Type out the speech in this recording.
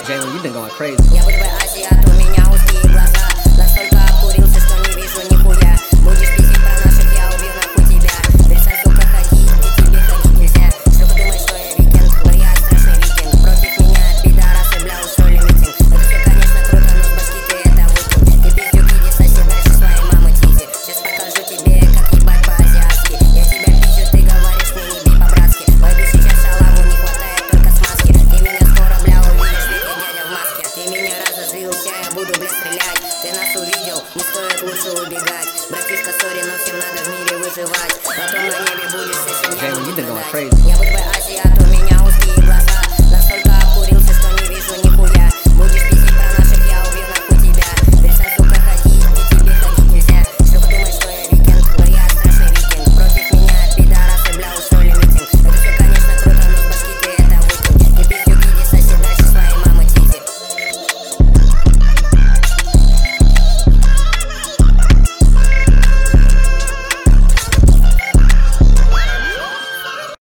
Jalen, you've been going crazy. Я буду твой азиат, у меня узкие глаза. Настолько обкурился, что не вижу нихуя. Будешь пиздить про наших, я убью нахуй тебя. Перестань, сука, ходить, где тебе ходить нельзя. Шлюха думает, что я викинг, но я страшный викинг. Против меня пидорасы, бля, устроили митинг. Это все, конечно, круто, но с башки ты это выкинь. Ты пиздюк, иди сосед дальше своей мамы тизи. Сейчас покажу тебе, как ебать по-азиатски. Я тебя пизжу, ты говоришь мне, не бей по-братски. Пойду сейчас шалаву, не хватает только смазки. Ты меня скоро, бля, увидишь, ведь я дядя в маске. Ты меня разозлился, я буду, бля, стрелять. Ты нас увидел, не стоит лучше убегать. Братишка, сори, но всем надо в мире выживать. Потом на небе будешь, если не Jalen, you've been going страдать. crazy. Я буду твой азиат.